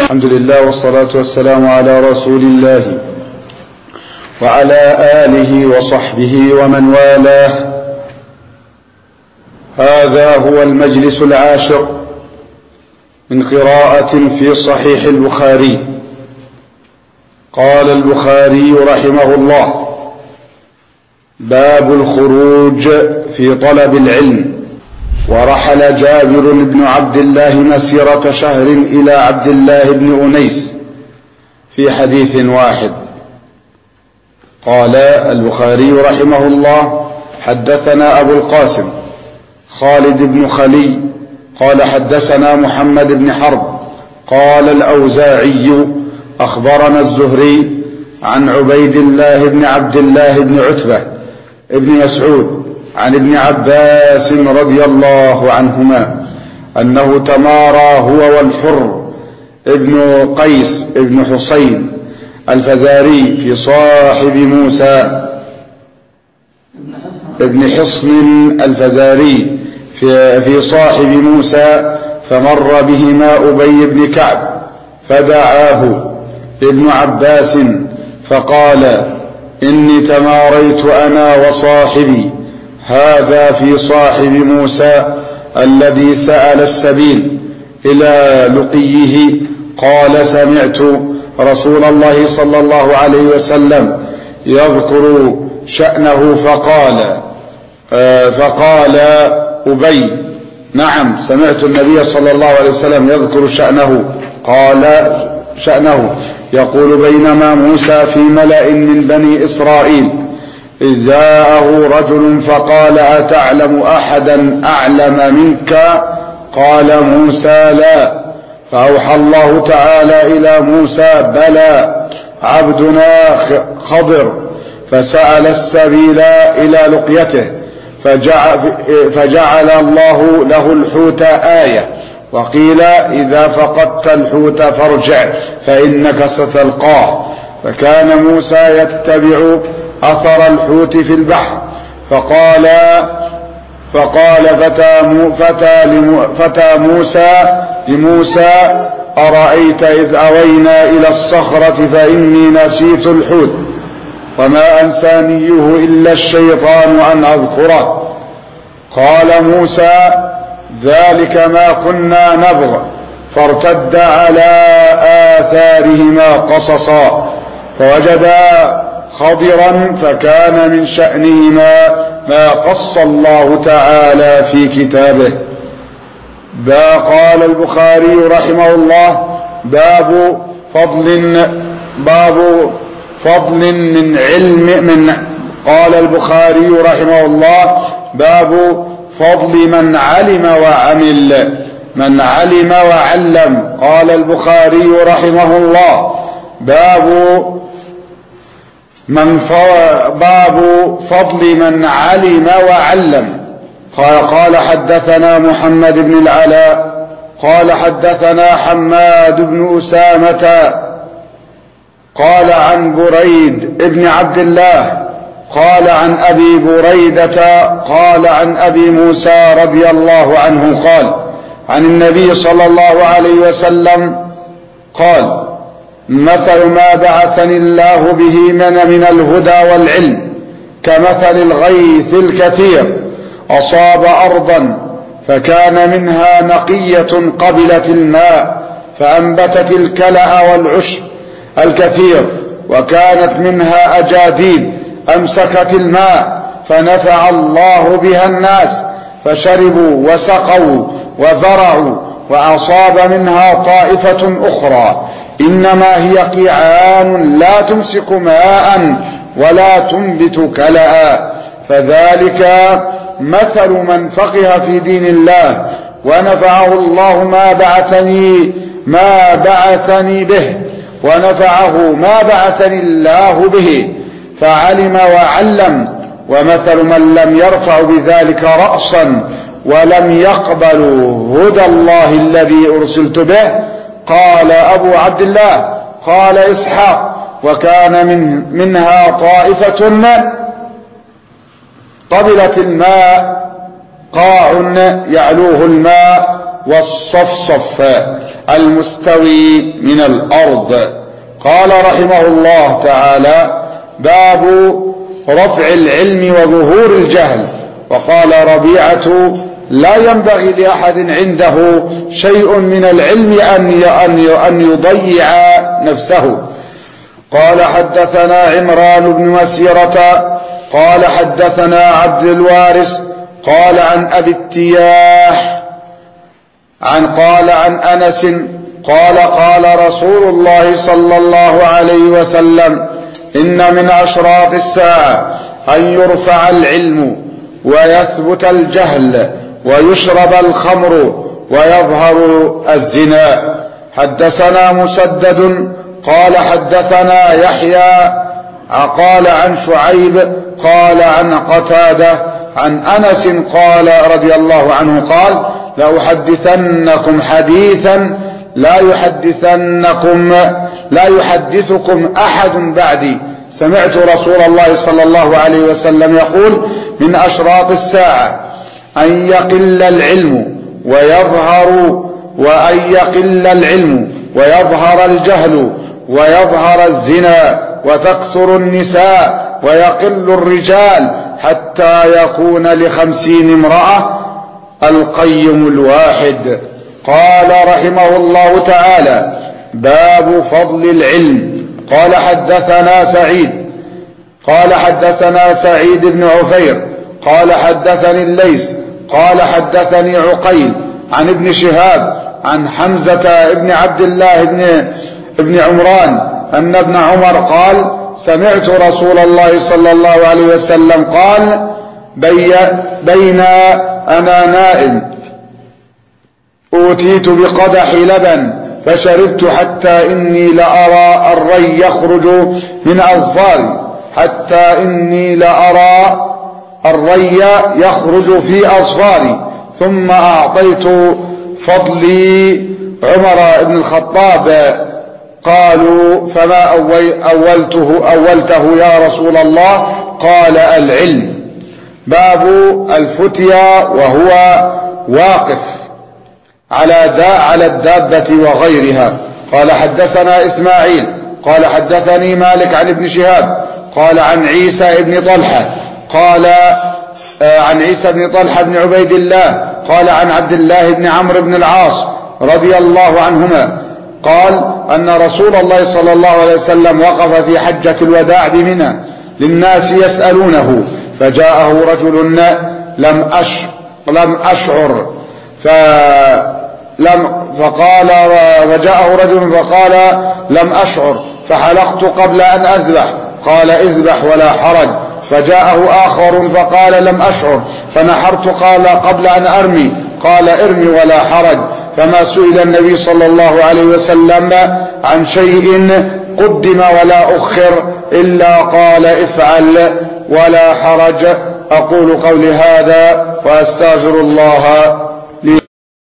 الحمد لله والصلاة والسلام على رسول الله وعلى آله وصحبه ومن والاه. هذا هو المجلس العاشر من قراءة في صحيح البخاري. قال البخاري رحمه الله: باب الخروج في طلب العلم. ورحل جابر بن عبد الله مسيرة شهر إلى عبد الله بن أنيس في حديث واحد. قال البخاري رحمه الله: حدثنا أبو القاسم خالد بن خلي قال حدثنا محمد بن حرب قال الأوزاعي أخبرنا الزهري عن عبيد الله بن عبد الله بن عتبة ابن مسعود عن ابن عباس رضي الله عنهما أنه تمارى هو والحر ابن قيس ابن حسين الفزاري في صاحب موسى ابن حصن الفزاري في صاحب موسى، فمر بهما أبي بن كعب فدعاه ابن عباس فقال: إني تماريت أنا وصاحبي هذا في صاحب موسى الذي سأل السبيل إلى لقيه. قال: سمعت رسول الله صلى الله عليه وسلم يذكر شأنه فقال أبي: نعم سمعت النبي صلى الله عليه وسلم يذكر شأنه. قال: شأنه يقول: بينما موسى في ملأ من بني إسرائيل إذ جاءه رجل فقال: أتعلم أحدا أعلم منك؟ قال موسى: لا. فأوحى الله تعالى إلى موسى: بلى عبدنا خضر، فسأل السبيل إلى لقيته فجعل الله له الحوت آية، وقيل: إذا فقدت الحوت فارجع فإنك ستلقاه. فكان موسى يتبع أثر الحوت في البحر، فقال فتى موسى لموسى: أرأيت إذ أوينا إلى الصخرة فإني نسيت الحوت وما أنسانيه إلا الشيطان أن أذكره. قال موسى: ذلك ما كنا نبغ. فارتد على آثارهما قصصا فوجدا خضرا، فكان من شأنهما ما قص الله تعالى في كتابه. قال البخاري رحمه الله: باب فضل من علم قال البخاري رحمه الله: باب فضل من علم وعلم. قال البخاري رحمه الله: باب فضل من علم وعلم. قال حدثنا محمد بن العلاء قال حدثنا حماد بن أسامة قال عن بريد ابن عبد الله قال عن أبي بريدة قال عن أبي موسى رضي الله عنه قال عن النبي صلى الله عليه وسلم قال: مثل ما بعثني الله به من الهدى والعلم كمثل الغيث الكثير أصاب أرضا فكان منها نقية قبلت الماء فأنبتت الكلأ والعشب الكثير، وكانت منها أجاديد أمسكت الماء فنفع الله بها الناس فشربوا وسقوا وزرعوا، وأصاب منها طائفة أخرى إنما هي قيعان لا تمسك ماء ولا تنبت كلأ. فذلك مثل من فقه في دين الله ونفعه الله ما بعثني به، ونفعه ما بعثني الله به، فعلم وعلم. ومثل من لم يرفع بذلك رأسا ولم يقبل هدى الله الذي أرسلت به. قال أبو عبد الله قال إسحاق: وكان منها طائفة قبلت الماء قاع يعلوه الماء والصفصف المستوي من الأرض. قال رحمه الله تعالى: باب رفع العلم وظهور الجهل. وقال ربيعة: لا ينبغي لأحد عنده شيء من العلم أن يضيع نفسه. قال حدثنا عمران بن مسيرة قال حدثنا عبد الوارث قال عن أبي التياح قال عن أنس قال رسول الله صلى الله عليه وسلم: إن من أشراط الساعة أن يرفع العلم ويثبت الجهل ويشرب الخمر ويظهر الزنا. حدثنا مسدد قال حدثنا يحيى قال عن شعيب قال عن قتادة عن أنس قال رضي الله عنه قال: لأحدثنكم حديثا لا يحدثكم أحد بعدي سمعت رسول الله صلى الله عليه وسلم يقول: من أشراط الساعة أن يقل العلم ويظهر الجهل ويظهر الزنا وتكثر النساء ويقل الرجال حتى يكون ل50 امرأة القيم الواحد. قال رحمه الله تعالى: باب فضل العلم. قال حدثنا سعيد بن عفير قال حدثني الليث قال حدثني عقيل عن ابن شهاب عن حمزة بن عبد الله بن عمران أن ابن عمر قال: سمعت رسول الله صلى الله عليه وسلم قال: بين أنا نائم أوتيت بقدح لبن فشربت حتى إني لأرى الري يخرج من أظفاري في أظفاري ثم أعطيت فضلي عمر بن الخطاب. قالوا: فما أولته يا رسول الله؟ قال: العلم. باب الفتيا وهو واقف على الدابة وغيرها. قال حدثنا إسماعيل قال حدثني مالك عن ابن شهاب قال عن عيسى بن طلحة بن عبيد الله قال عن عبد الله بن عمرو بن العاص رضي الله عنهما قال أن رسول الله صلى الله عليه وسلم وقف في حجة الوداع بمنى للناس يسألونه فجاءه رجل فقال لم أشعر فحلقت قبل أن أذبح. قال: اذبح ولا حرج. فجاءه آخر فقال: لم أشعر فنحرت قبل أن أرمي. قال: ارمي ولا حرج. فما سئل النبي صلى الله عليه وسلم عن شيء قدم ولا أخر إلا قال: افعل ولا حرج. أقول قولي هذا وأستغفر الله